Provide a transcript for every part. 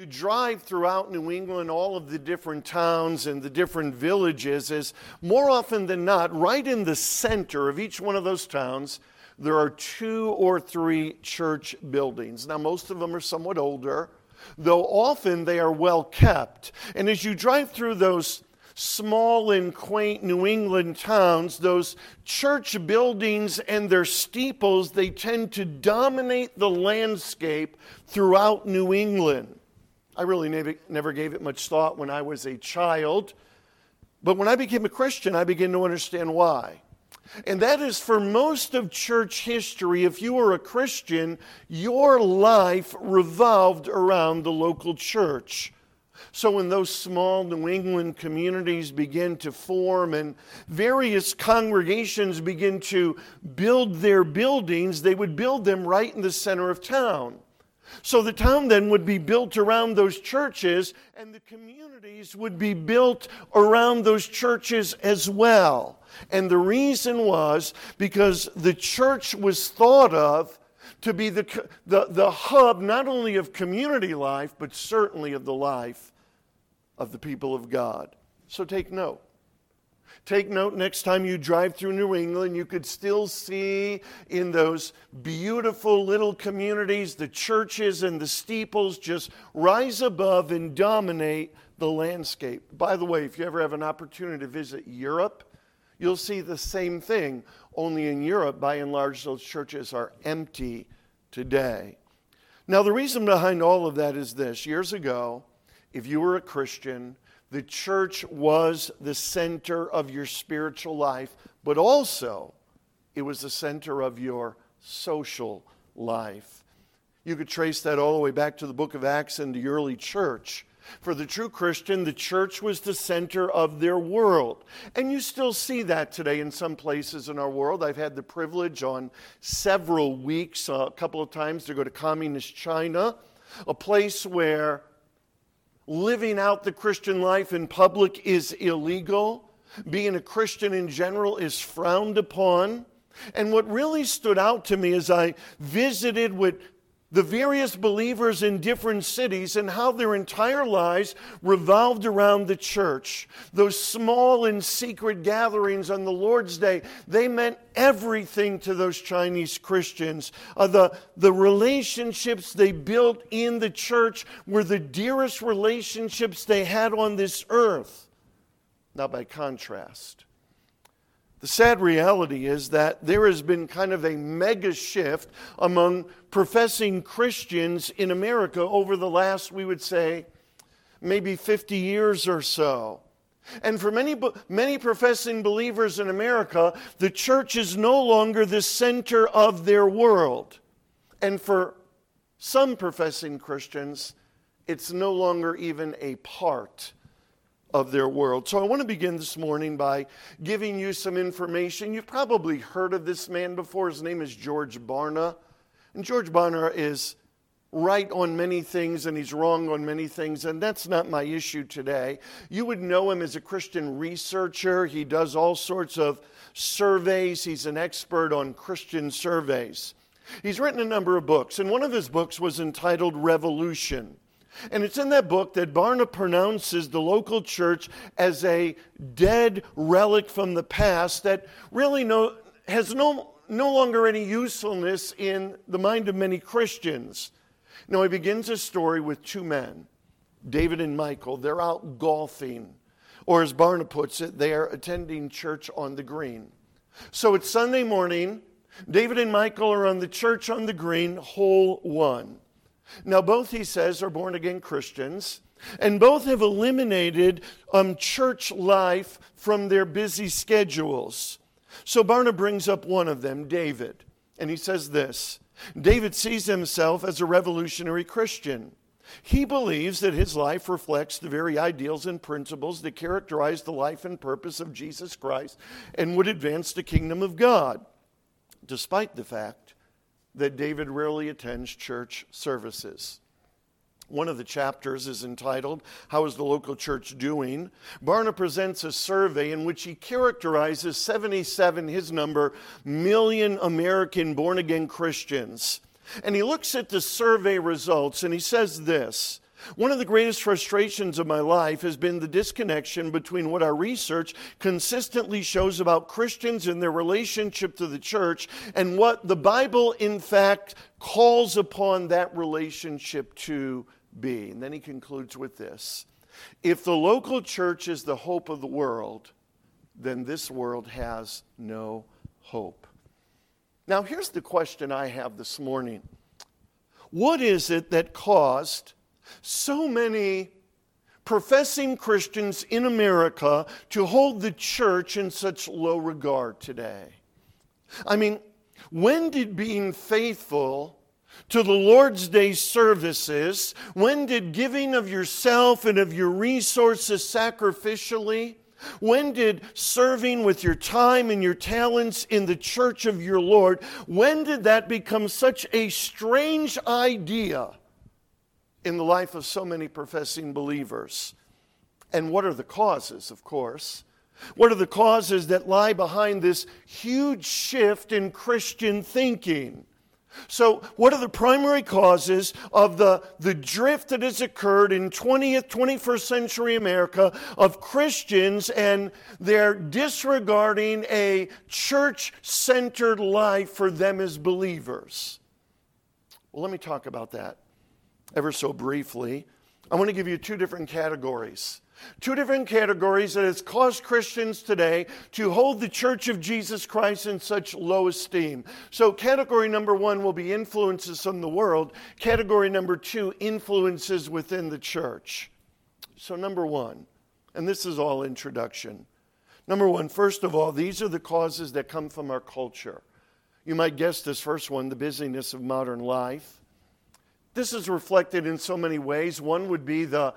you drive throughout New England, all of the different towns and the different villages, is more often than not, right in the center of each one of those towns, there are 2 or 3 church buildings. Now, most of them are somewhat older, though often they are well kept. And as you drive through those small and quaint New England towns, those church buildings and their steeples, they tend to dominate the landscape throughout New England. I really never gave it much thought when I was a child, but when I became a Christian, I began to understand why. And that is, for most of church history, if you were a Christian, your life revolved around the local church. So when those small New England communities begin to form and various congregations begin to build their buildings, they would build them right in the center of town. So the town then would be built around those churches, and the communities would be built around those churches as well. And the reason was because the church was thought of to be the hub not only of community life, but certainly of the life of the people of God. So take note. Take note, next time you drive through New England, you could still see in those beautiful little communities the churches and the steeples just rise above and dominate the landscape. By the way, if you ever have an opportunity to visit Europe, you'll see the same thing. Only in Europe, by and large, those churches are empty today. Now, the reason behind all of that is this. Years ago, if you were a Christian, the church was the center of your spiritual life, but also it was the center of your social life. You could trace that all the way back to the book of Acts and the early church. For the true Christian, the church was the center of their world. And you still see that today in some places in our world. I've had the privilege on several weeks, a couple of times, to go to communist China, a place where living out the Christian life in public is illegal. Being a Christian in general is frowned upon. And what really stood out to me as I visited with the various believers in different cities and how their entire lives revolved around the church. Those small and secret gatherings on the Lord's Day, they meant everything to those Chinese Christians. The relationships they built in the church were the dearest relationships they had on this earth. Now, by contrast, the sad reality is that there has been kind of a mega shift among professing Christians in America over the last, we would say, maybe 50 years or so. And for many professing believers in America, the church is no longer the center of their world. And for some professing Christians, it's no longer even a part of their world. So I want to begin this morning by giving you some information. You've probably heard of this man before. His name is George Barna. And George Barna is right on many things and he's wrong on many things, and that's not my issue today. You would know him as a Christian researcher. He does all sorts of surveys. He's an expert on Christian surveys. He's written a number of books, and one of his books was entitled Revolution. And it's in that book that Barna pronounces the local church as a dead relic from the past that really has no longer any usefulness in the mind of many Christians. Now, he begins his story with 2 men, David and Michael. They're out golfing, or as Barna puts it, they are attending church on the green. So it's Sunday morning. David and Michael are on the church on the green, hole 1. Now, both, he says, are born-again Christians, and both have eliminated church life from their busy schedules. So Barna brings up one of them, David, and he says this: David sees himself as a revolutionary Christian. He believes that his life reflects the very ideals and principles that characterize the life and purpose of Jesus Christ and would advance the kingdom of God, despite the fact that David rarely attends church services. One of the chapters is entitled, How is the Local Church Doing? Barna presents a survey in which he characterizes 77, his number, million American born-again Christians. And he looks at the survey results and he says this: One of the greatest frustrations of my life has been the disconnection between what our research consistently shows about Christians and their relationship to the church and what the Bible, in fact, calls upon that relationship to be. And then he concludes with this: if the local church is the hope of the world, then this world has no hope. Now, here's the question I have this morning. What is it that caused so many professing Christians in America to hold the church in such low regard today? I mean, when did being faithful to the Lord's Day services, when did giving of yourself and of your resources sacrificially, when did serving with your time and your talents in the church of your Lord, when did that become such a strange idea in the life of so many professing believers? And what are the causes, of course? What are the causes that lie behind this huge shift in Christian thinking? So what are the primary causes of the drift that has occurred in 20th, 21st century America of Christians and their disregarding a church-centered life for them as believers? Well, let me talk about that ever so briefly. I want to give you two different categories. Two different categories that has caused Christians today to hold the Church of Jesus Christ in such low esteem. So category number one will be influences from the world. Category number two, influences within the church. So number one, and this is all introduction. Number one, first of all, these are the causes that come from our culture. You might guess this first one, the busyness of modern life. This is reflected in so many ways. One would be the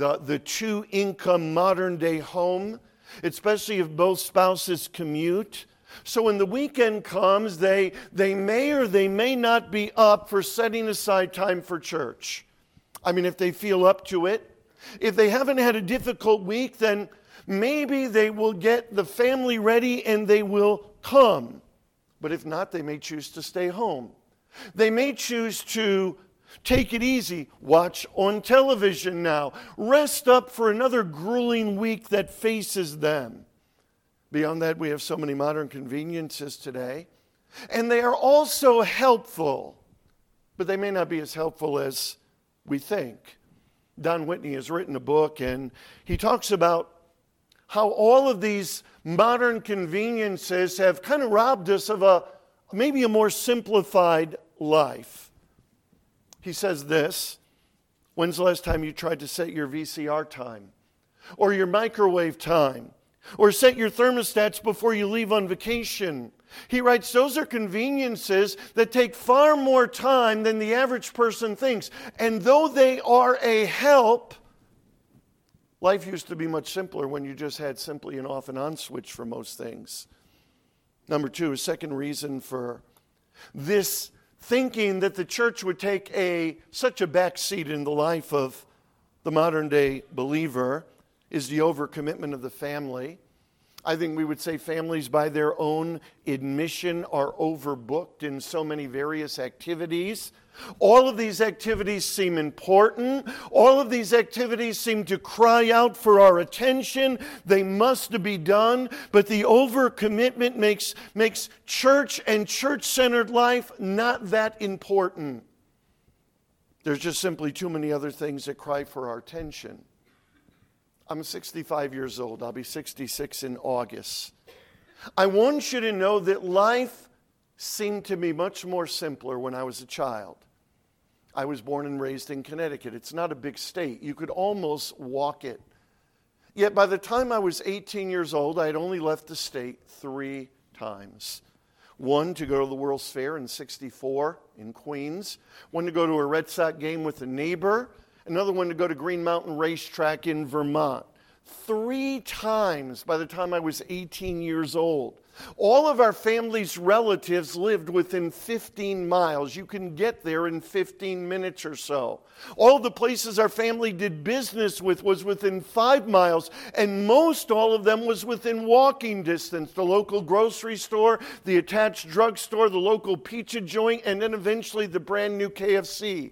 two-income modern-day home, especially if both spouses commute. So when the weekend comes, they may or they may not be up for setting aside time for church. I mean, if they feel up to it. If they haven't had a difficult week, then maybe they will get the family ready and they will come. But if not, they may choose to stay home. They may choose to take it easy, watch on television now, rest up for another grueling week that faces them. Beyond that, we have so many modern conveniences today, and they are also helpful, but they may not be as helpful as we think. Don Whitney has written a book, and he talks about how all of these modern conveniences have kind of robbed us of maybe a more simplified life. He says this: when's the last time you tried to set your VCR time? Or your microwave time? Or set your thermostats before you leave on vacation? He writes, those are conveniences that take far more time than the average person thinks. And though they are a help, life used to be much simpler when you just had simply an off and on switch for most things. Number two, a second reason for this thinking that the church would take such a back seat in the life of the modern day believer is the overcommitment of the family. I think we would say families by their own admission are overbooked in so many various activities. All of these activities seem important. All of these activities seem to cry out for our attention. They must be done. But the overcommitment makes church and church-centered life not that important. There's just simply too many other things that cry for our attention. I'm 65 years old. I'll be 66 in August. I want you to know that life seemed to me much more simpler when I was a child. I was born and raised in Connecticut. It's not a big state. You could almost walk it. Yet by the time I was 18 years old, I had only left the state 3 times. One to go to the World's Fair in '64 in Queens. One to go to a Red Sox game with a neighbor. Another one to go to Green Mountain Racetrack in Vermont. 3 times by the time I was 18 years old. All of our family's relatives lived within 15 miles. You can get there in 15 minutes or so. All the places our family did business with was within 5 miles, and most all of them was within walking distance. The local grocery store, the attached drugstore, the local pizza joint, and then eventually the brand new KFC.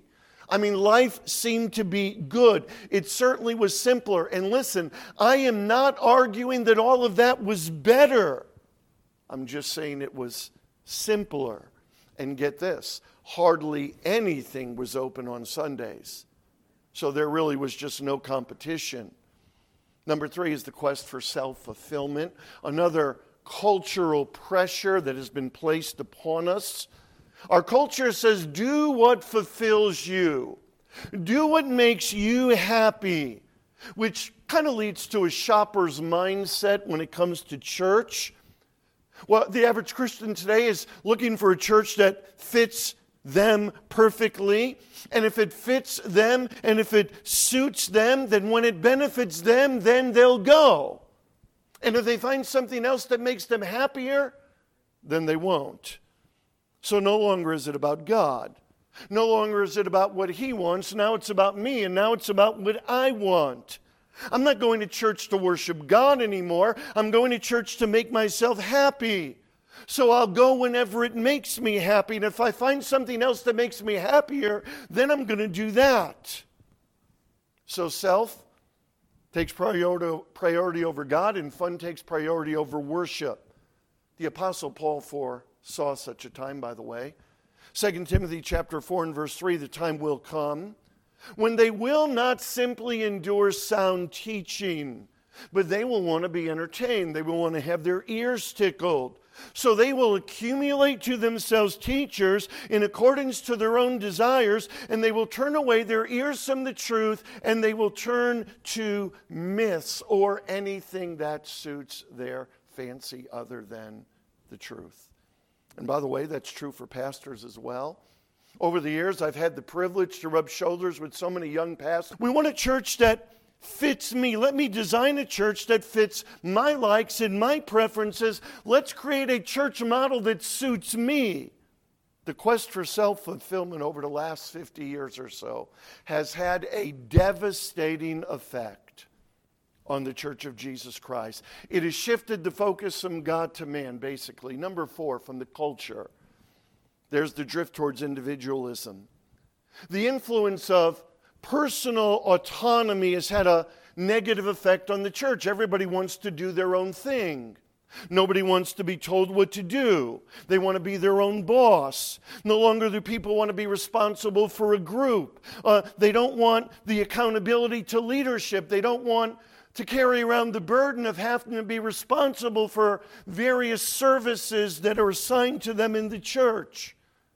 I mean, life seemed to be good. It certainly was simpler. And listen, I am not arguing that all of that was better. I'm just saying it was simpler. And get this, hardly anything was open on Sundays. So there really was just no competition. Number 3 is the quest for self-fulfillment, another cultural pressure that has been placed upon us. Our culture says, do what fulfills you. Do what makes you happy, which kind of leads to a shopper's mindset when it comes to church. Well, the average Christian today is looking for a church that fits them perfectly. And if it fits them and if it suits them, then when it benefits them, then they'll go. And if they find something else that makes them happier, then they won't. So no longer is it about God. No longer is it about what He wants. Now it's about me, and now it's about what I want. I'm not going to church to worship God anymore. I'm going to church to make myself happy. So I'll go whenever it makes me happy. And if I find something else that makes me happier, then I'm going to do that. So self takes priority over God, and fun takes priority over worship. The Apostle Paul foresaw such a time, by the way. 2 Timothy chapter 4 and verse 3, the time will come when they will not simply endure sound teaching, but they will want to be entertained. They will want to have their ears tickled. So they will accumulate to themselves teachers in accordance to their own desires, and they will turn away their ears from the truth, and they will turn to myths or anything that suits their fancy other than the truth. And by the way, that's true for pastors as well. Over the years, I've had the privilege to rub shoulders with so many young pastors. We want a church that fits me. Let me design a church that fits my likes and my preferences. Let's create a church model that suits me. The quest for self-fulfillment over the last 50 years or so has had a devastating effect on the Church of Jesus Christ. It has shifted the focus from God to man, basically. Number 4, from the culture. There's the drift towards individualism. The influence of personal autonomy has had a negative effect on the church. Everybody wants to do their own thing. Nobody wants to be told what to do. They want to be their own boss. No longer do people want to be responsible for a group. They don't want the accountability to leadership. They don't want to carry around the burden of having to be responsible for various services that are assigned to them in the church.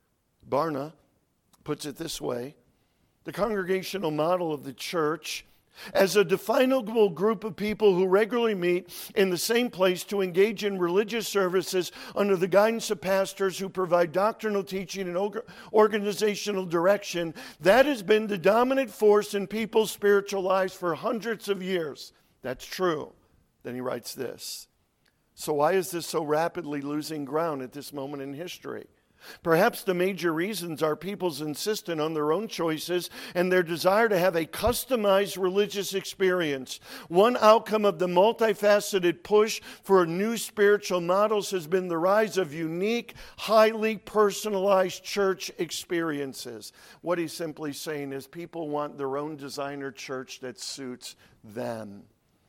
Barna puts it this way: the congregational model of the church as a definable group of people who regularly meet in the same place to engage in religious services under the guidance of pastors who provide doctrinal teaching and organizational direction, that has been the dominant force in people's spiritual lives for hundreds of years. That's true. Then he writes this: so why is this so rapidly losing ground at this moment in history? Perhaps the major reasons are people's insistence on their own choices and their desire to have a customized religious experience. One outcome of the multifaceted push for new spiritual models has been the rise of unique, highly personalized church experiences. What he's simply saying is people want their own designer church that suits them.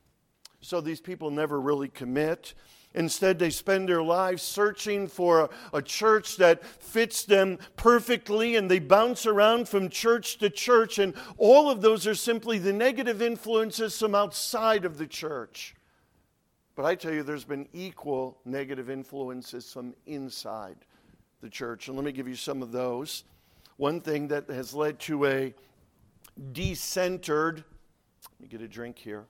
So these people never really commit. Instead, they spend their lives searching for a church that fits them perfectly, and they bounce around from church to church, and all of those are simply the negative influences from outside of the church. But I tell you, there's been equal negative influences from inside the church, and let me give you some of those. One thing that has led to a decentered, let me get a drink here,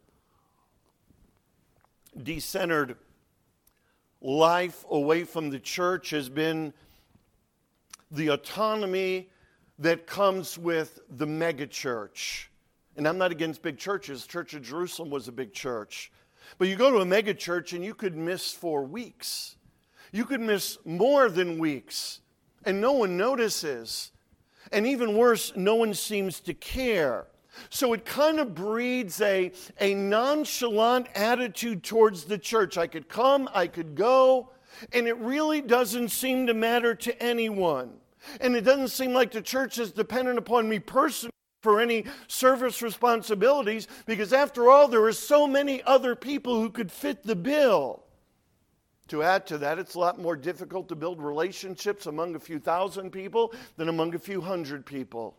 decentered life away from the church has been the autonomy that comes with the megachurch. And I'm not against big churches. Church of Jerusalem was a big church. But you go to a megachurch and you could miss for weeks. You could miss more than weeks. And no one notices. And even worse, no one seems to care. So it kind of breeds a nonchalant attitude towards the church. I could come, I could go, and it really doesn't seem to matter to anyone. And it doesn't seem like the church is dependent upon me personally for any service responsibilities, because after all, there are so many other people who could fit the bill. To add to that, it's a lot more difficult to build relationships among a few thousand people than among a few hundred people.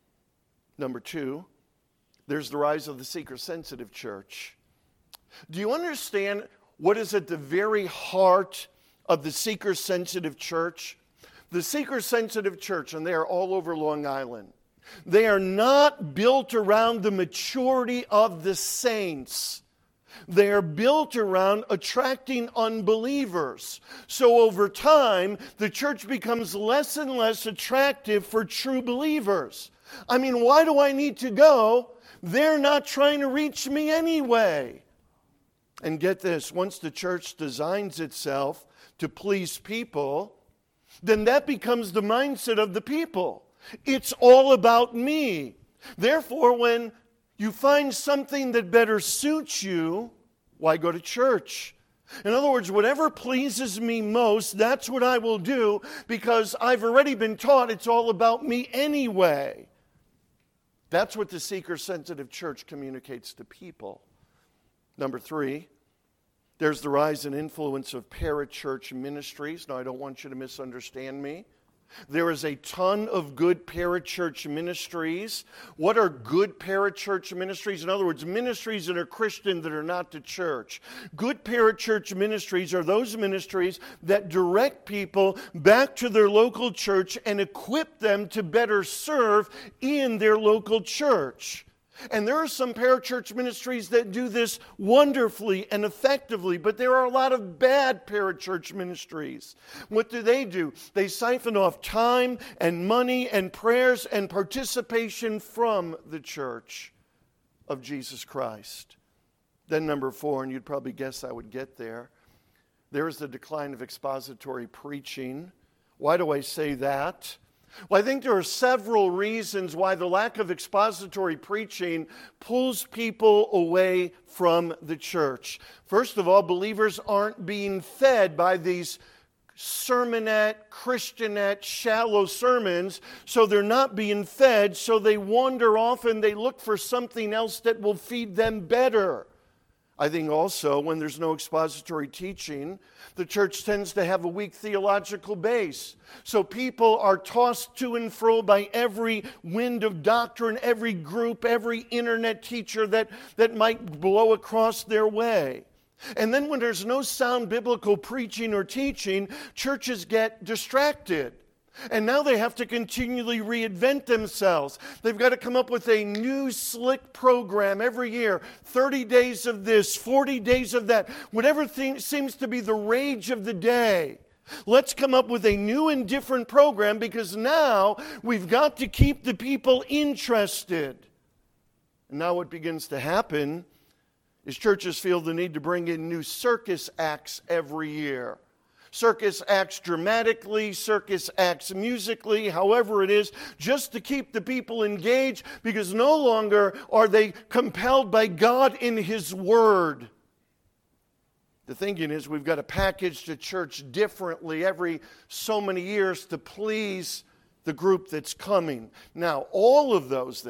Number two, there's the rise of the seeker-sensitive church. Do you understand what is at the very heart of the seeker-sensitive church? The seeker-sensitive church, and they are all over Long Island, they are not built around the maturity of the saints. They are built around attracting unbelievers. So over time, the church becomes less and less attractive for true believers. I mean, why do I need to go? They're not trying to reach me anyway. And get this, once the church designs itself to please people, then that becomes the mindset of the people. It's all about me. Therefore, when you find something that better suits you, why go to church? In other words, whatever pleases me most, that's what I will do, because I've already been taught it's all about me anyway. That's what the seeker-sensitive church communicates to people. Number three, there's the rise and influence of parachurch ministries. Now, I don't want you to misunderstand me. There is a ton of good parachurch ministries. What are good parachurch ministries? In other words, ministries that are Christian that are not the church. Good parachurch ministries are those ministries that direct people back to their local church and equip them to better serve in their local church. And there are some parachurch ministries that do this wonderfully and effectively, but there are a lot of bad parachurch ministries. What do? They siphon off time and money and prayers and participation from the church of Jesus Christ. Then number four, and you'd probably guess I would get there, there is the decline of expository preaching. Why do I say that? Well, I think there are several reasons why the lack of expository preaching pulls people away from the church. First of all, believers aren't being fed by these sermonette, Christianette, shallow sermons, so they're not being fed, so they wander off and they look for something else that will feed them better. I think also when there's no expository teaching, the church tends to have a weak theological base. So people are tossed to and fro by every wind of doctrine, every group, every internet teacher that might blow across their way. And then when there's no sound biblical preaching or teaching, churches get distracted. And now they have to continually reinvent themselves. They've got to come up with a new slick program every year. 30 days of this, 40 days of that. Whatever seems to be the rage of the day. Let's come up with a new and different program, because now we've got to keep the people interested. And now what begins to happen is churches feel the need to bring in new circus acts every year. Circus acts dramatically, circus acts musically, however it is, just to keep the people engaged, because no longer are they compelled by God in His Word. The thinking is we've got to package the church differently every so many years to please the group that's coming. Now, all of those,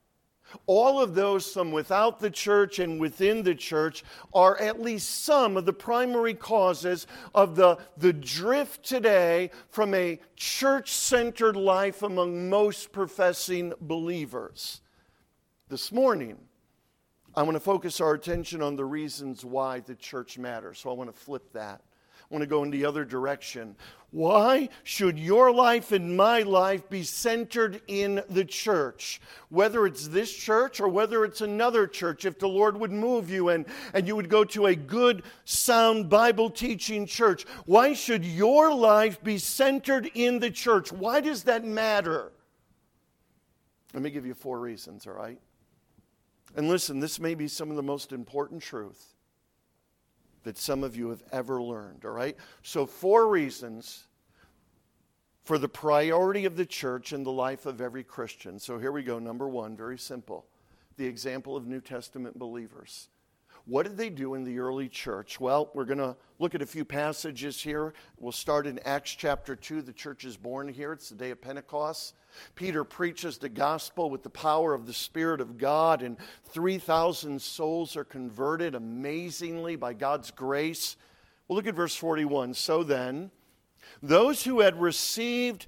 some without the church and within the church, are at least some of the primary causes of the drift today from a church-centered life among most professing believers. This morning, I want to focus our attention on the reasons why the church matters. So I want to flip that. I want to go in the other direction. Why should your life and my life be centered in the church? Whether it's this church or whether it's another church, if the Lord would move you and you would go to a good, sound Bible teaching church, why should your life be centered in the church? Why does that matter? Let me give you 4 reasons, all right? And listen, this may be some of the most important truth that some of you have ever learned, all right? So 4 reasons for the priority of the church in the life of every Christian. So here we go. Number 1, very simple. The example of New Testament believers. What did they do in the early church? Well, we're going to look at a few passages here. We'll start in Acts chapter 2. The church is born here. It's the day of Pentecost. Peter preaches the gospel with the power of the Spirit of God, and 3,000 souls are converted amazingly by God's grace. We'll look at verse 41. So then, those who had received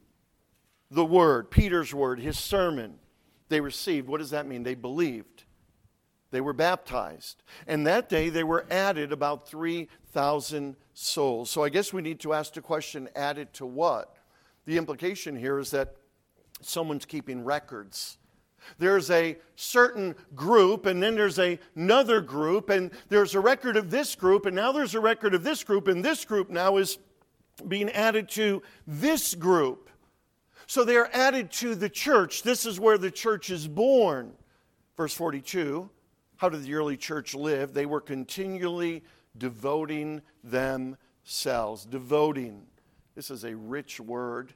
the word, Peter's word, his sermon, they received. What does that mean? They believed. They were baptized. And that day they were added about 3,000 souls. So I guess we need to ask the question, added to what? The implication here is that someone's keeping records. There's a certain group, and then there's another group, and there's a record of this group, and now there's a record of this group, and this group now is being added to this group. So they are added to the church. This is where the church is born. Verse 42, how did the early church live? They were continually devoting themselves. Devoting. This is a rich word.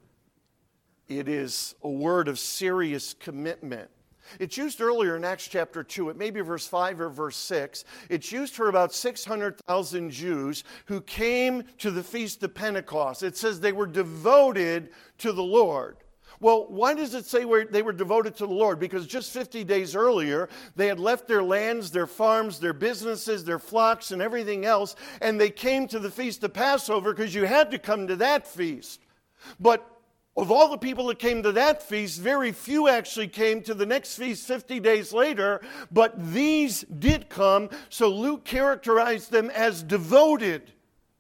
It is a word of serious commitment. It's used earlier in Acts chapter 2. It may be verse 5 or verse 6. It's used for about 600,000 Jews who came to the Feast of Pentecost. It says they were devoted to the Lord. Well, why does it say they were devoted to the Lord? Because just 50 days earlier, they had left their lands, their farms, their businesses, their flocks, and everything else, and they came to the Feast of Passover because you had to come to that feast. But of all the people that came to that feast, very few actually came to the next feast 50 days later, but these did come, so Luke characterized them as devoted.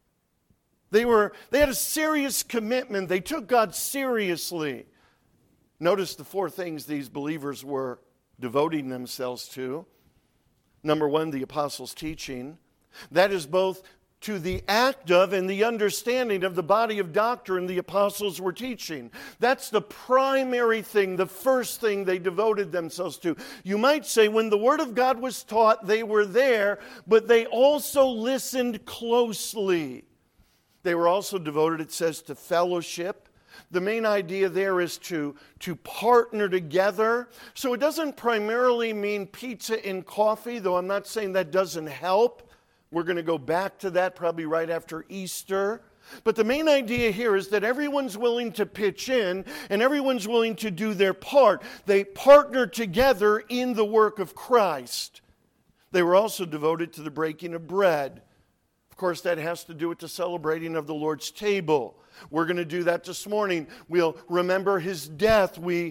They had a serious commitment. They took God seriously. Notice the four things these believers were devoting themselves to. Number one, the apostles' teaching. That is both to the act of and the understanding of the body of doctrine the apostles were teaching. That's the primary thing, the first thing they devoted themselves to. You might say when the Word of God was taught, they were there, but they also listened closely. They were also devoted, it says, to fellowship. The main idea there is to partner together. So it doesn't primarily mean pizza and coffee, though I'm not saying that doesn't help. We're going to go back to that probably right after Easter. But the main idea here is that everyone's willing to pitch in and everyone's willing to do their part. They partner together in the work of Christ. They were also devoted to the breaking of bread. Of course, that has to do with the celebrating of the Lord's table. We're going to do that this morning. We'll remember His death. We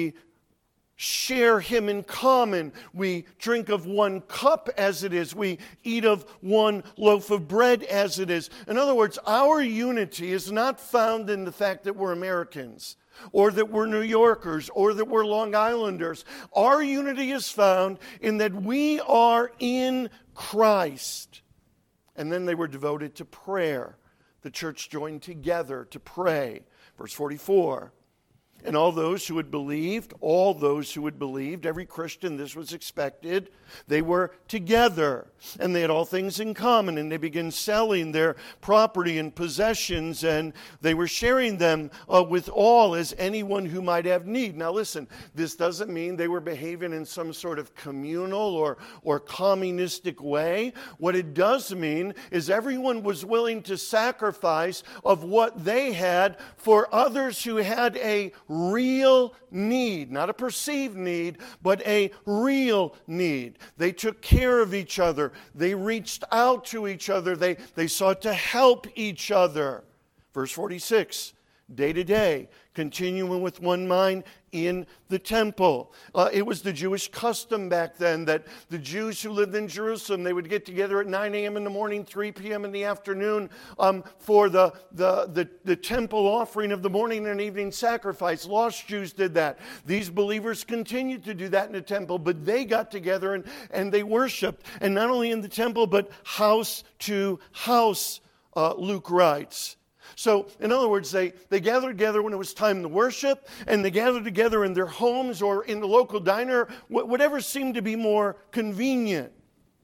share Him in common. We drink of one cup as it is. We eat of one loaf of bread as it is. In other words, our unity is not found in the fact that we're Americans, or that we're New Yorkers, or that we're Long Islanders. Our unity is found in that we are in Christ. And then they were devoted to prayer. The church joined together to pray. Verse 44. And all those who had believed, every Christian, this was expected, they were together. And they had all things in common. And they began selling their property and possessions. And they were sharing them with all as anyone who might have need. Now listen, this doesn't mean they were behaving in some sort of communal or communistic way. What it does mean is everyone was willing to sacrifice of what they had for others who had a real need, not a perceived need, but a real need. They took care of each other. They reached out to each other. They sought to help each other. Verse 46, day to day, continuing with one mind in the temple. It was the Jewish custom back then that the Jews who lived in Jerusalem, they would get together at 9 a.m. in the morning, 3 p.m. in the afternoon for the temple offering of the morning and evening sacrifice. Lost Jews did that. These believers continued to do that in the temple, but they got together and they worshiped. And not only in the temple, but house to house, Luke writes. So, in other words, they gathered together when it was time to worship, and they gathered together in their homes or in the local diner, whatever seemed to be more convenient.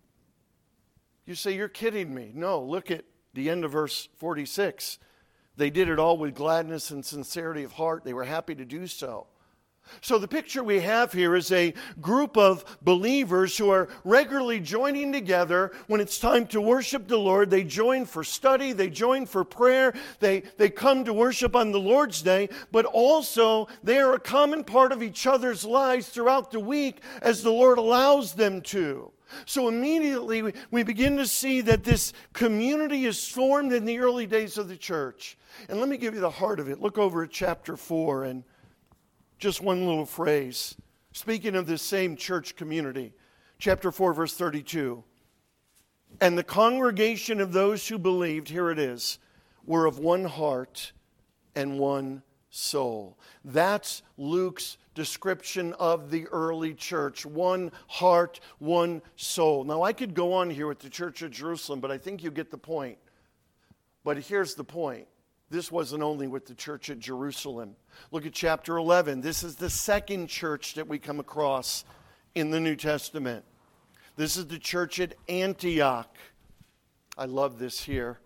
You say, you're kidding me. No, look at the end of verse 46. They did it all with gladness and sincerity of heart. They were happy to do so. So the picture we have here is a group of believers who are regularly joining together when it's time to worship the Lord. They join for study, they join for prayer, they come to worship on the Lord's Day, but also they are a common part of each other's lives throughout the week as the Lord allows them to. So immediately we begin to see that this community is formed in the early days of the church. And let me give you the heart of it. Look over at chapter 4 and just one little phrase. Speaking of this same church community, chapter 4, verse 32. And the congregation of those who believed, here it is, were of one heart and one soul. That's Luke's description of the early church. One heart, one soul. Now, I could go on here with the church of Jerusalem, but I think you get the point. But here's the point. This wasn't only with the church at Jerusalem. Look at chapter 11. This is the second church that we come across in the New Testament. This is the church at Antioch. I love this here.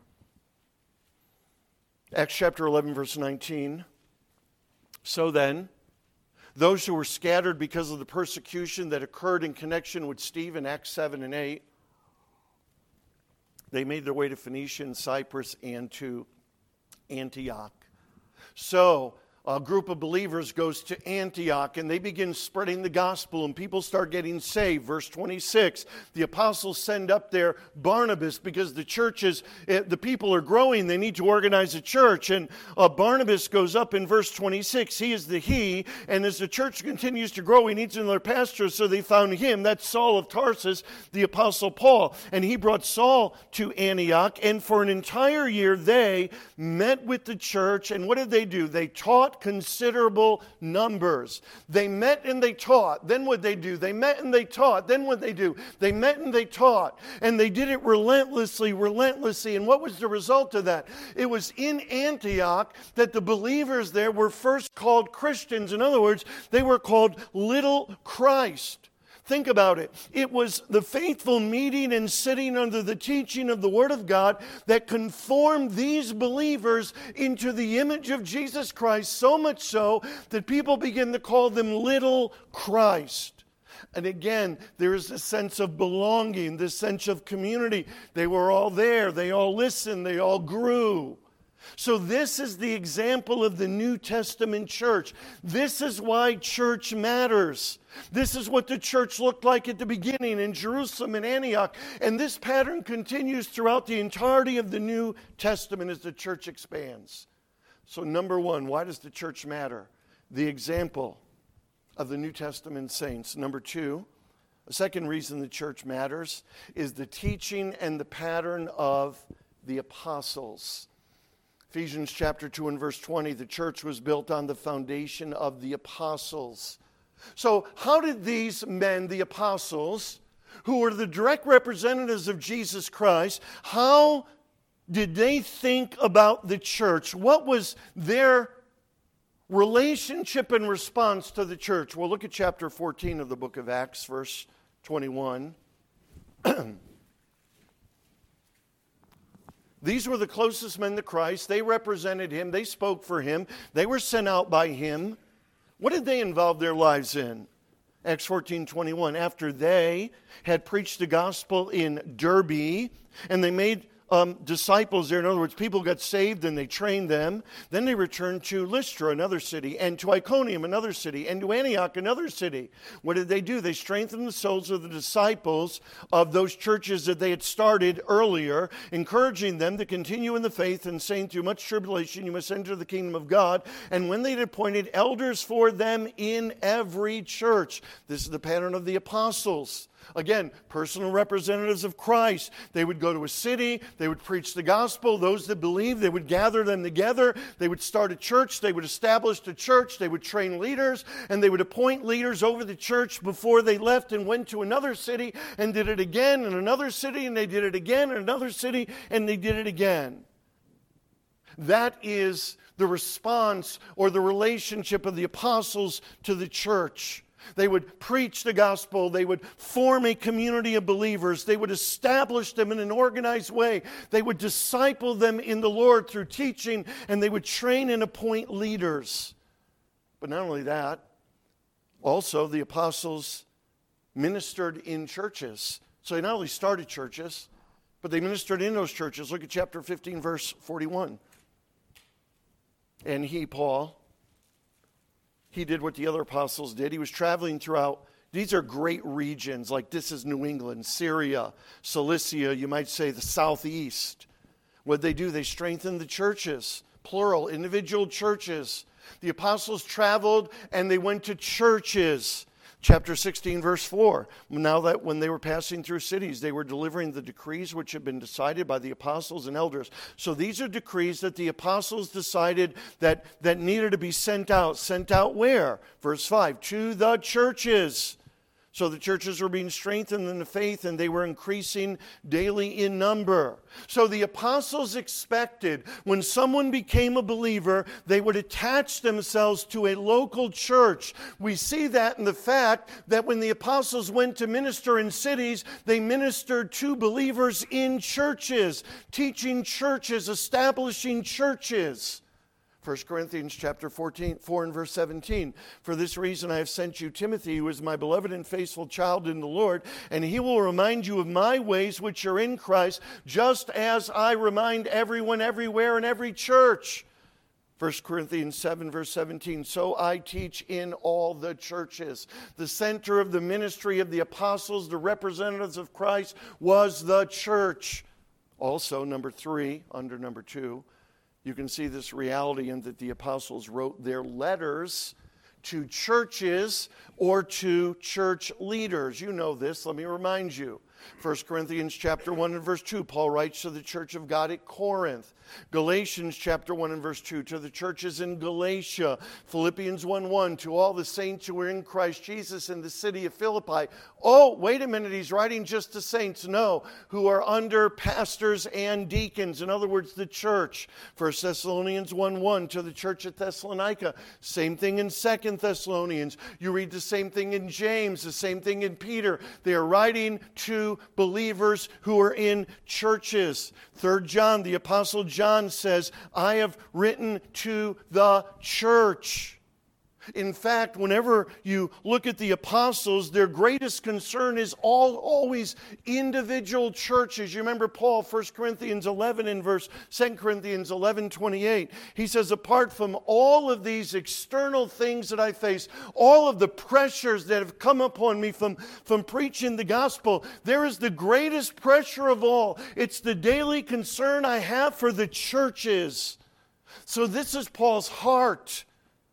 Acts chapter 11, verse 19. So then, those who were scattered because of the persecution that occurred in connection with Stephen, Acts 7 and 8, they made their way to Phoenicia and Cyprus and to Antioch. So a group of believers goes to Antioch and they begin spreading the gospel and people start getting saved. Verse 26, the apostles send up there Barnabas because the churches, the people are growing. They need to organize a church. And Barnabas goes up in verse 26. He is the he. And as the church continues to grow, he needs another pastor. So they found him. That's Saul of Tarsus, the apostle Paul. And he brought Saul to Antioch. And for an entire year, they met with the church. And what did they do? They taught considerable numbers. They met and they taught. Then what they do? They met and they taught. Then what they do? They met and they taught. And they did it relentlessly. And what was the result of that? It was in Antioch that the believers there were first called Christians. In other words, they were called little Christ. Think about it. It was the faithful meeting and sitting under the teaching of the Word of God that conformed these believers into the image of Jesus Christ, so much so that people begin to call them little Christ. And again, there is a sense of belonging, this sense of community. They were all there. They all listened. They all grew. So this is the example of the New Testament church. This is why church matters. This is what the church looked like at the beginning in Jerusalem and Antioch. And this pattern continues throughout the entirety of the New Testament as the church expands. So number one, why does the church matter? The example of the New Testament saints. Number two, the second reason the church matters is the teaching and the pattern of the apostles. Ephesians chapter 2 and verse 20, the church was built on the foundation of the apostles. So how did these men, the apostles, who were the direct representatives of Jesus Christ, how did they think about the church? What was their relationship and response to the church? Well, look at chapter 14 of the book of Acts, verse 21. These were the closest men to Christ. They represented him. They spoke for him. They were sent out by him. What did they involve their lives in? Acts 14:21. After they had preached the gospel in Derbe, and they made disciples there. In other words, people got saved and they trained them. Then they returned to Lystra, another city, and to Iconium, another city, and to Antioch, another city. What did they do? They strengthened the souls of the disciples of those churches that they had started earlier, encouraging them to continue in the faith and saying, through much tribulation you must enter the kingdom of God. And when they had appointed elders for them in every church. This is the pattern of the apostles. Again, personal representatives of Christ. They would go to a city, they would preach the gospel. Those that believed, they would gather them together. They would start a church, they would establish a church, they would train leaders, and they would appoint leaders over the church before they left and went to another city and did it again, and another city, and they did it again, and another city, and they did it again. That is the response or the relationship of the apostles to the church. They would preach the gospel. They would form a community of believers. They would establish them in an organized way. They would disciple them in the Lord through teaching, and they would train and appoint leaders. But not only that, Also, the apostles ministered in churches. So they not only started churches, but they ministered in those churches. Look at chapter 15, verse 41. And he, Paul, he did what the other apostles did. He was traveling throughout. These are great regions, like this is New England, Syria, Cilicia, you might say the southeast. What they do, they strengthen the churches, plural, individual churches. The apostles traveled and they went to churches. Chapter 16, verse 4. Now that when they were passing through cities, they were delivering the decrees which had been decided by the apostles and elders. So these are decrees that the apostles decided that needed to be sent out. Sent out where? Verse 5, to the churches. So the churches were being strengthened in the faith and they were increasing daily in number. So the apostles expected when someone became a believer, they would attach themselves to a local church. We see that in the fact that when the apostles went to minister in cities, they ministered to believers in churches, teaching churches, establishing churches. 1 Corinthians chapter 4 and verse 17. For this reason I have sent you Timothy, who is my beloved and faithful child in the Lord, and he will remind you of my ways which are in Christ, just as I remind everyone everywhere in every church. 1 Corinthians 7 verse 17. So I teach in all the churches. The center of the ministry of the apostles, the representatives of Christ, was the church. Also, number 3, under number 2, you can see this reality in that the apostles wrote their letters to churches or to church leaders. You know this, let me remind you. 1 Corinthians chapter 1 and verse 2, Paul writes to the church of God at Corinth. Galatians chapter 1 and verse 2, to the churches in Galatia. Philippians 1:1, to all the saints who are in Christ Jesus in the city of Philippi. Oh, wait a minute, he's writing just to saints. No, who are under pastors and deacons. In other words, the church. 1 Thessalonians 1:1, to the church at Thessalonica. Same thing in 2 Thessalonians. You read the same thing in James, the same thing in Peter. They are writing to believers who are in churches. 3 John, the Apostle John says, I have written to the church. In fact, whenever you look at the apostles, their greatest concern is always individual churches. You remember Paul, 1 Corinthians 11 and verse 2 Corinthians 11:28. He says, apart from all of these external things that I face, all of the pressures that have come upon me from preaching the gospel, there is the greatest pressure of all. It's the daily concern I have for the churches. So this is Paul's heart.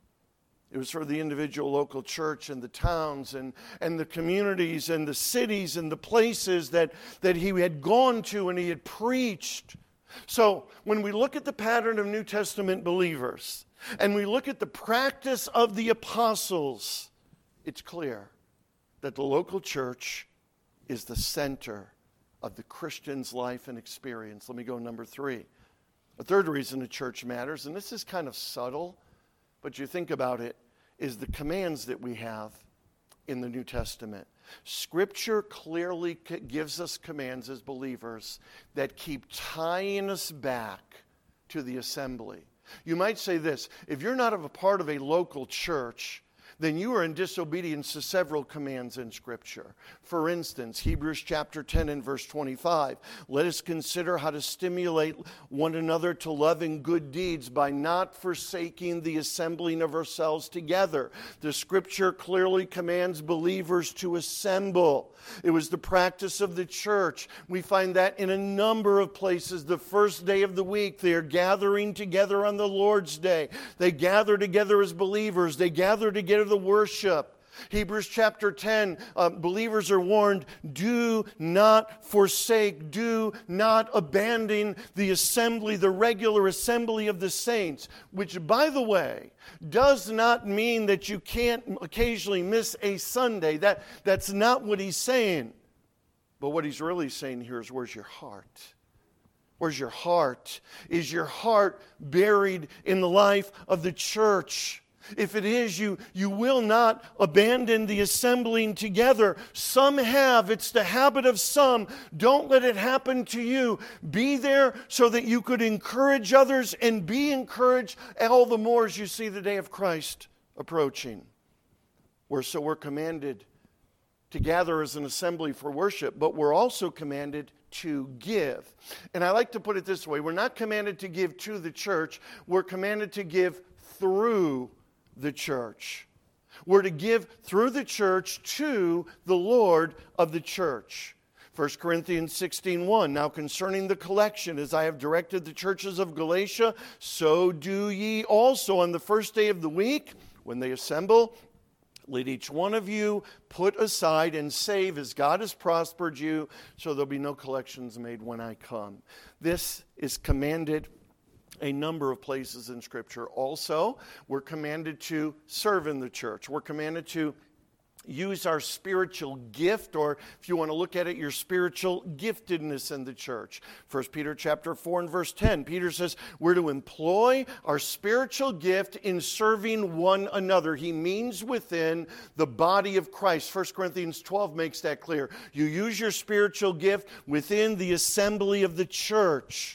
It was for the individual local church and the towns and the communities and the cities and the places that he had gone to and he had preached. So when we look at the pattern of New Testament believers and we look at the practice of the apostles, it's clear that the local church is the center of the Christian's life and experience. Let me go number 3. A third reason a church matters, and this is kind of subtle, but you think about it, is the commands that we have in the New Testament. Scripture clearly gives us commands as believers that keep tying us back to the assembly. You might say this, if you're not a part of a local church, then you are in disobedience to several commands in Scripture. For instance, Hebrews chapter 10 and verse 25. Let us consider how to stimulate one another to love and good deeds by not forsaking the assembling of ourselves together. The Scripture clearly commands believers to assemble. It was the practice of the church. We find that in a number of places. The first day of the week, they are gathering together on the Lord's Day. They gather together as believers. They gather together the worship. Hebrews chapter 10, believers are warned, do not forsake, do not abandon the assembly, the regular assembly of the saints, which, by the way, does not mean that you can't occasionally miss a Sunday. That's not what he's saying. But what he's really saying here is, where's your heart? Where's your heart? Is your heart buried in the life of the church? If it is, you will not abandon the assembling together. Some have. It's the habit of some. Don't let it happen to you. Be there so that you could encourage others and be encouraged all the more as you see the day of Christ approaching. We're commanded to gather as an assembly for worship, but we're also commanded to give. And I like to put it this way. We're not commanded to give to the church. We're commanded to give through the church. We're to give through the church to the Lord of the church. 1 Corinthians 16:1, now concerning the collection, as I have directed the churches of Galatia, so do ye also on the first day of the week, when they assemble, let each one of you put aside and save as God has prospered you, so there'll be no collections made when I come. This is commanded a number of places in Scripture. Also, we're commanded to serve in the church. We're commanded to use our spiritual gift, or if you want to look at it, your spiritual giftedness in the church. 1 Peter chapter 4 and verse 10, Peter says we're to employ our spiritual gift in serving one another. He means within the body of Christ. 1 Corinthians 12 makes that clear. You use your spiritual gift within the assembly of the church.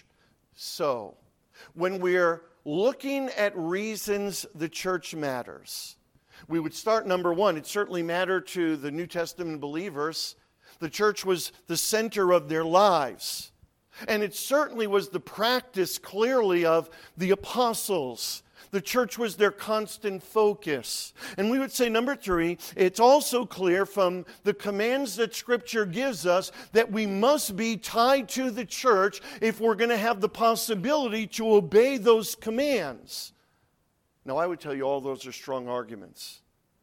So, when we're looking at reasons the church matters, we would start number one. It certainly mattered to the New Testament believers. The church was the center of their lives. And it certainly was the practice clearly of the apostles. The church was their constant focus. And we would say number three, it's also clear from the commands that Scripture gives us that we must be tied to the church if we're going to have the possibility to obey those commands. Now, I would tell you all those are strong arguments.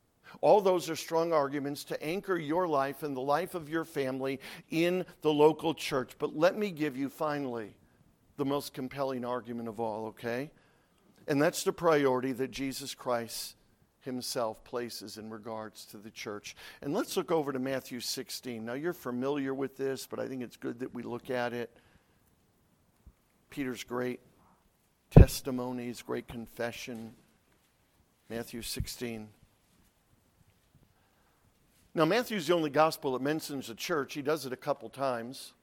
All those are strong arguments to anchor your life and the life of your family in the local church. But let me give you, finally, the most compelling argument of all, okay? And that's the priority that Jesus Christ himself places in regards to the church. And let's look over to Matthew 16. Now, you're familiar with this, but I think it's good that we look at it. Peter's great testimony, his great confession. Matthew 16. Now, Matthew's the only gospel that mentions the church. He does it a couple times.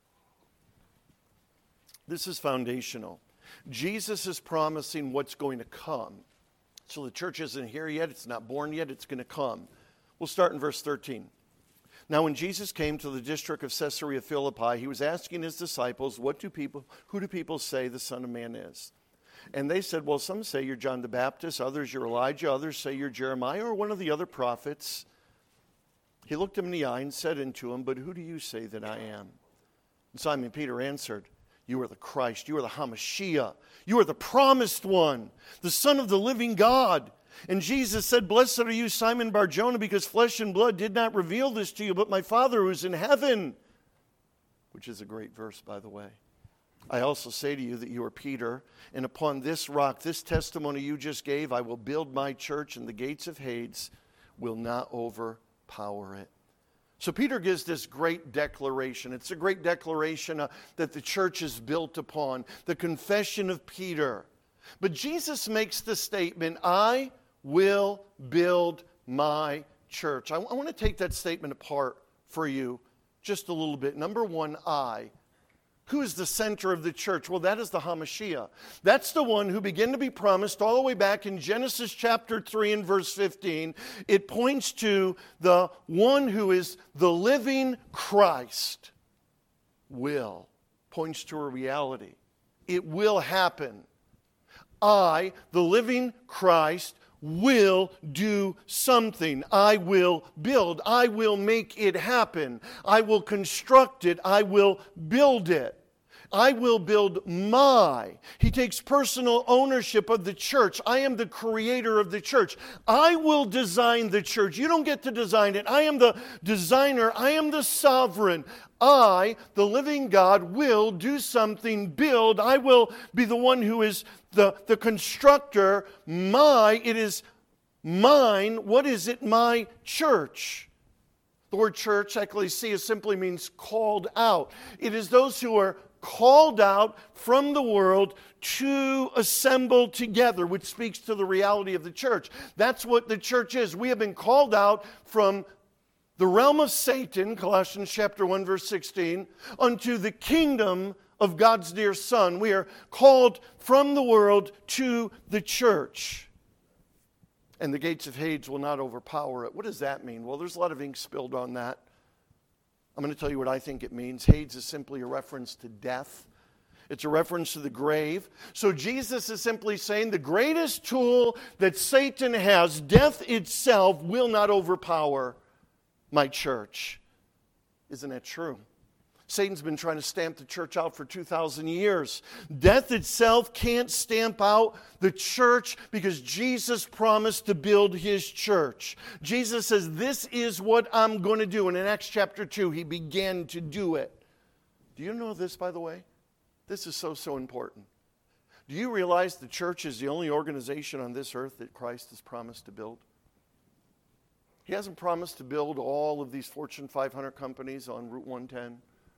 This is foundational. Jesus is promising what's going to come. So the church isn't here yet. It's not born yet. It's going to come. We'll start in verse 13. Now, when Jesus came to the district of Caesarea Philippi, he was asking his disciples, who do people say the Son of Man is? And they said, well, some say you're John the Baptist, others you're Elijah, others say you're Jeremiah or one of the other prophets. He looked him in the eye and said unto him, but who do you say that I am? And Simon Peter answered, you are the Christ, you are the Hamashiach, you are the promised one, the Son of the living God. And Jesus said, blessed are you, Simon Bar-Jonah, because flesh and blood did not reveal this to you, but my Father who is in heaven. Which is a great verse, by the way. I also say to you that you are Peter, and upon this rock, this testimony you just gave, I will build my church, and the gates of Hades will not overpower it. So Peter gives this great declaration. It's a great declaration that the church is built upon, the confession of Peter. But Jesus makes the statement, I will build my church. I want to take that statement apart for you just a little bit. Number one, I. Who is the center of the church? Well, that is the Hamashiach. That's the one who began to be promised all the way back in Genesis chapter 3 and verse 15. It points to the one who is the living Christ. Will. Points to a reality. It will happen. I, the living Christ, will do something. I will build. I will make it happen. I will construct it. I will build it. I will build my. He takes personal ownership of the church. I am the creator of the church. I will design the church. You don't get to design it. I am the designer. I am the sovereign. I, the living God, will do something, build. I will be the one who is the constructor. It is mine. What is it? My church. The word church, ecclesia, simply means called out. It is those who are called out from the world to assemble together, which speaks to the reality of the church. That's what the church is. We have been called out from the realm of Satan, Colossians chapter 1, verse 16, unto the kingdom of God's dear Son. We are called from the world to the church. and the gates of Hades will not overpower it. What does that mean? Well, there's a lot of ink spilled on that. I'm going to tell you what I think it means. Hades is simply a reference to death. It's a reference to the grave. So Jesus is simply saying the greatest tool that Satan has, death itself, will not overpower my church. Isn't that true? Satan's been trying to stamp the church out for 2,000 years. Death itself can't stamp out the church because Jesus promised to build his church. Jesus says, this is what I'm going to do. And in Acts chapter 2, he began to do it. Do you know this, by the way? This is so important. Do you realize the church is the only organization on this earth that Christ has promised to build? He hasn't promised to build all of these Fortune 500 companies on Route 110.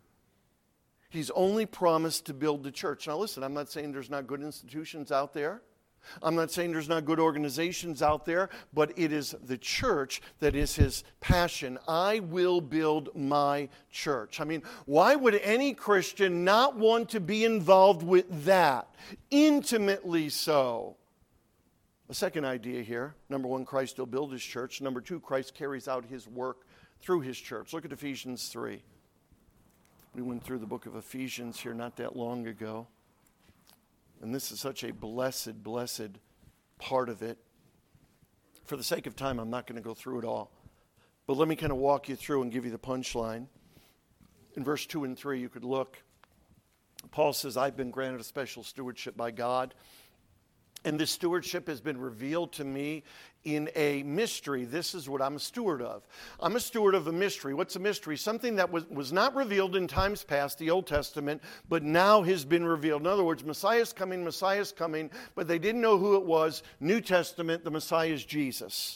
He's only promised to build the church. Now listen, I'm not saying there's not good institutions out there. I'm not saying there's not good organizations out there, but it is the church that is his passion. I will build my church. I mean, why would any Christian not want to be involved with that? Intimately so. A second idea here. Number one, Christ will build his church. Number two, Christ carries out his work through his church. Look at Ephesians 3. We went through the book of Ephesians here not that long ago. And this is such a blessed part of it. For the sake of time, I'm not going to go through it all. But let me kind of walk you through and give you the punchline. In verse 2 and 3, you could look. Paul says, I've been granted a special stewardship by God. And this stewardship has been revealed to me in a mystery. This is what I'm a steward of. I'm a steward of a mystery. What's a mystery? Something that was not revealed in times past, the Old Testament, but now has been revealed. In other words, Messiah's coming, but they didn't know who it was. New Testament, the Messiah is Jesus.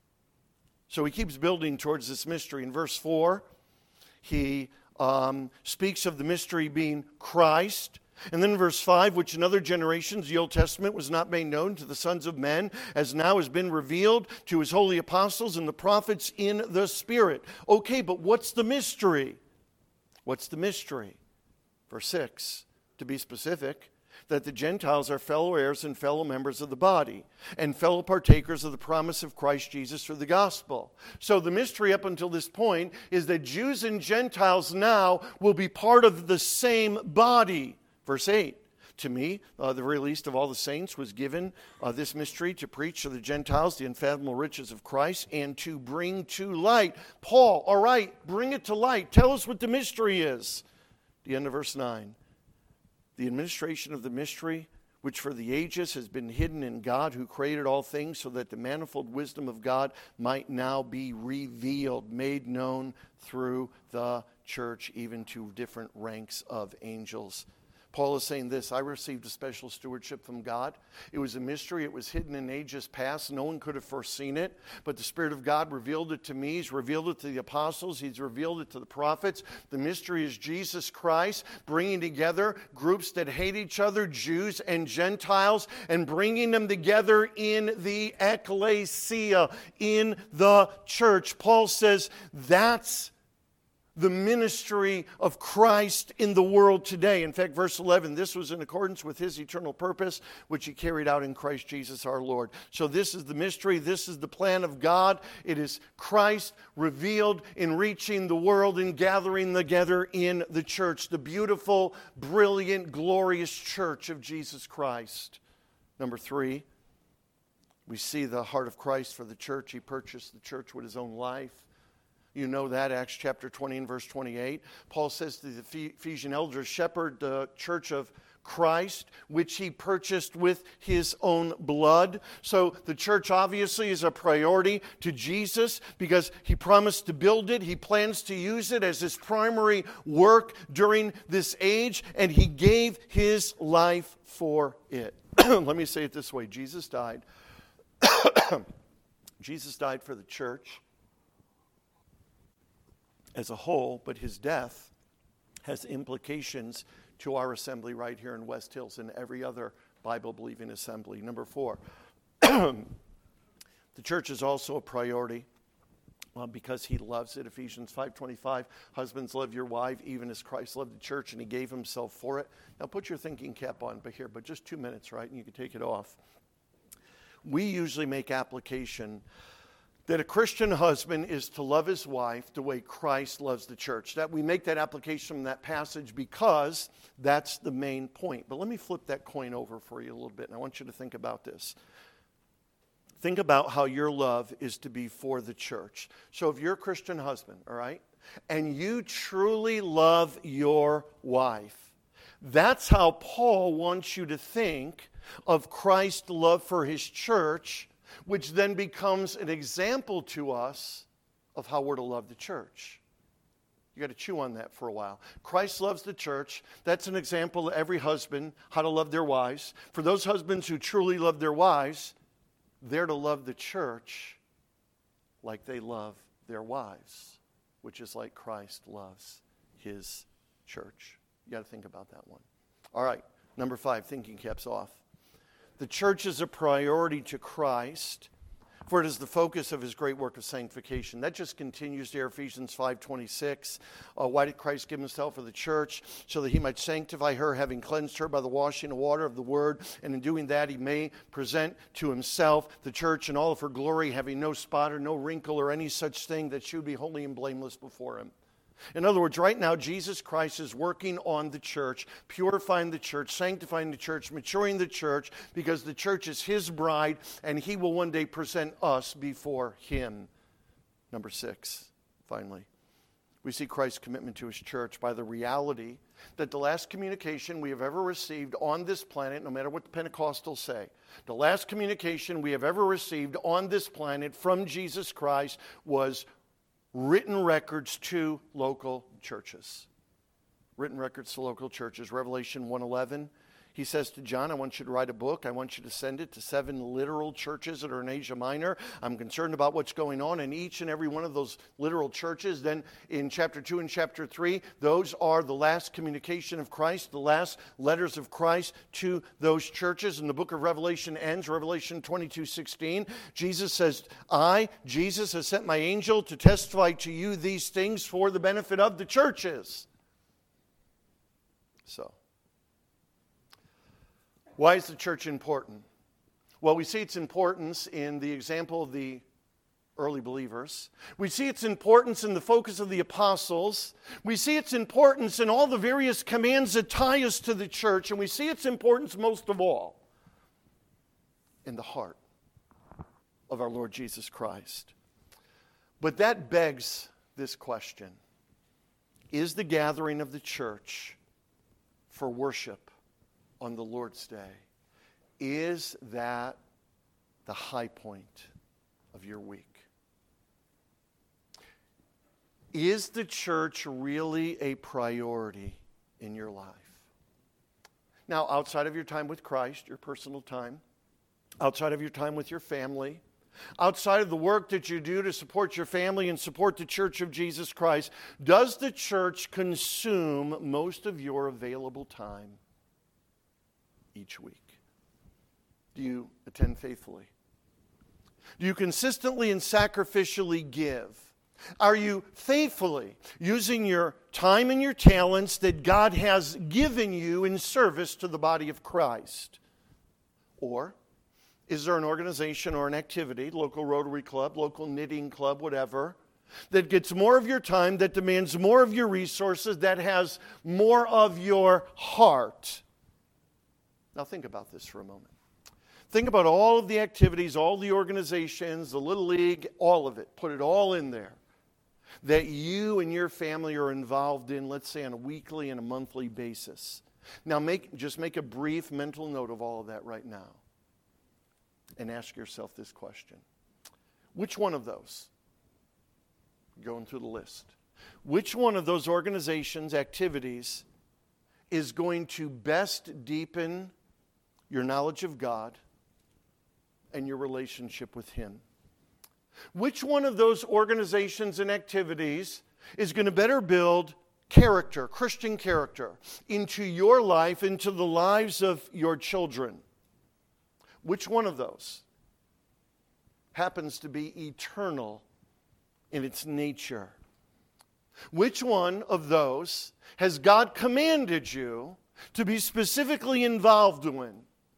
So he keeps building towards this mystery. In verse 4, he speaks of the mystery being Christ. And then in verse 5, which in other generations, the Old Testament, was not made known to the sons of men, as now has been revealed to his holy apostles and the prophets in the Spirit. Okay, but what's the mystery? What's the mystery? Verse 6, to be specific, that the Gentiles are fellow heirs and fellow members of the body, and fellow partakers of the promise of Christ Jesus through the gospel. So the mystery up until this point is that Jews and Gentiles now will be part of the same body. Verse 8, to me, the very least of all the saints, was given this mystery to preach to the Gentiles the unfathomable riches of Christ and to bring to light. Paul, all right, bring it to light. Tell us what the mystery is. The end of verse 9. The administration of the mystery, which for the ages has been hidden in God who created all things, so that the manifold wisdom of God might now be revealed, made known through the church, even to different ranks of angels. Paul is saying this, I received a special stewardship from God. It was a mystery. It was hidden in ages past. No one could have foreseen it. But the Spirit of God revealed it to me. He's revealed it to the apostles. He's revealed it to the prophets. The mystery is Jesus Christ bringing together groups that hate each other, Jews and Gentiles, and bringing them together in the ecclesia, in the church. Paul says that's the ministry of Christ in the world today. In fact, verse 11, this was in accordance with his eternal purpose, which he carried out in Christ Jesus our Lord. So this is the mystery. This is the plan of God. It is Christ revealed in reaching the world and gathering together in the church. The beautiful, brilliant, glorious church of Jesus Christ. Number 3, we see the heart of Christ for the church. He purchased the church with his own life. You know that, Acts chapter 20 and verse 28. Paul says to the Ephesian elders, shepherd the church of Christ, which he purchased with his own blood. So the church obviously is a priority to Jesus because he promised to build it. He plans to use it as his primary work during this age, and he gave his life for it. Let me say it this way. Jesus died. Jesus died for the church as a whole, but his death has implications to our assembly right here in West Hills and every other Bible-believing assembly. Number 4, the church is also a priority because he loves it. Ephesians 5:25, husbands, love your wife even as Christ loved the church and he gave himself for it. Now put your thinking cap on here, but just 2 minutes, right, and you can take it off. we usually make application that a Christian husband is to love his wife the way Christ loves the church. That we make that application from that passage because that's the main point. But let me flip that coin over for you a little bit, and I want you to think about this. Think about how your love is to be for the church. So if you're a Christian husband, all right, and you truly love your wife, that's how Paul wants you to think of Christ's love for his church, which then becomes an example to us of how we're to love the church. You got to chew on that for a while. Christ loves the church. That's an example to every husband, how to love their wives. For those husbands who truly love their wives, they're to love the church like they love their wives, which is like Christ loves his church. You got to think about that one. All right, number 5, thinking caps off. The church is a priority to Christ, for it is the focus of his great work of sanctification. That just continues there, Ephesians 5:26. Why did Christ give himself for the church? So that he might sanctify her, having cleansed her by the washing of water of the word. And in doing that, he may present to himself the church in all of her glory, having no spot or no wrinkle or any such thing, that she would be holy and blameless before him. In other words, right now, Jesus Christ is working on the church, purifying the church, sanctifying the church, maturing the church, because the church is his bride, and he will one day present us before him. Number 6, finally, we see Christ's commitment to his church by the reality that the last communication we have ever received on this planet, no matter what the Pentecostals say, the last communication we have ever received on this planet from Jesus Christ was written records to local churches. Written records to local churches. Revelation 1:11, he says to John, I want you to write a book. I want you to send it to 7 literal churches that are in Asia Minor. I'm concerned about what's going on in each and every one of those literal churches. Then in chapter 2 and chapter 3, those are the last communication of Christ, the last letters of Christ to those churches. And the book of Revelation ends, Revelation 22:16. Jesus says, Jesus, has sent my angel to testify to you these things for the benefit of the churches. So, why is the church important? Well, we see its importance in the example of the early believers. We see its importance in the focus of the apostles. We see its importance in all the various commands that tie us to the church. And we see its importance most of all in the heart of our Lord Jesus Christ. But that begs this question. Is the gathering of the church for worship on the Lord's Day, is that the high point of your week? Is the church really a priority in your life? Now, outside of your time with Christ, your personal time, outside of your time with your family, outside of the work that you do to support your family and support the church of Jesus Christ, does the church consume most of your available time each week? Do you attend faithfully? Do you consistently and sacrificially give? Are you faithfully using your time and your talents that God has given you in service to the body of Christ? Or is there an organization or an activity, local Rotary Club, local knitting club, whatever, that gets more of your time, that demands more of your resources, that has more of your heart? Now think about this for a moment. Think about all of the activities, all the organizations, the Little League, all of it. Put it all in there that you and your family are involved in, let's say on a weekly and a monthly basis. Now just make a brief mental note of all of that right now and ask yourself this question. Which one of those, going through the list, which one of those organizations, activities, is going to best deepen your knowledge of God and your relationship with Him? Which one of those organizations and activities is going to better build character, Christian character, into your life, into the lives of your children? Which one of those happens to be eternal in its nature? Which one of those has God commanded you to be specifically involved in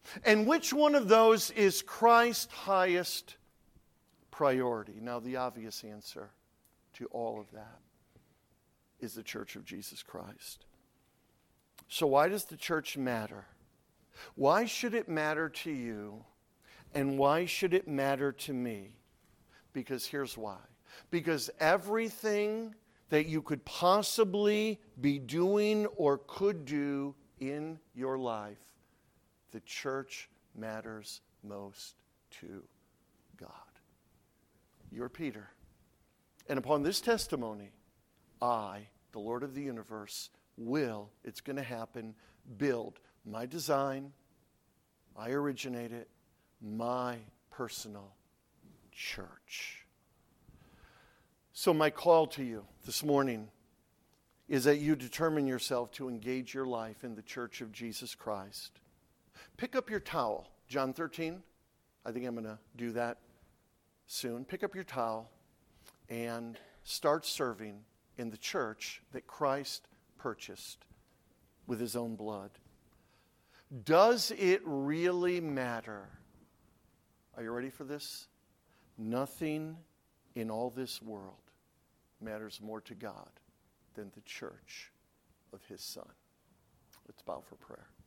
And which one of those is Christ's highest priority? Now, the obvious answer to all of that is the Church of Jesus Christ. So why does the church matter? Why should it matter to you? And why should it matter to me? Because here's why. Because everything that you could possibly be doing or could do in your life, the church matters most to God. You're Peter. And upon this testimony, I, the Lord of the universe, will, it's going to happen, build my design, I originate it, my personal church. So my call to you this morning is that you determine yourself to engage your life in the Church of Jesus Christ. Pick up your towel. John 13, I think I'm going to do that soon. Pick up your towel and start serving in the church that Christ purchased with his own blood. Does it really matter? Are you ready for this? Nothing in all this world matters more to God than the church of his Son. Let's bow for prayer.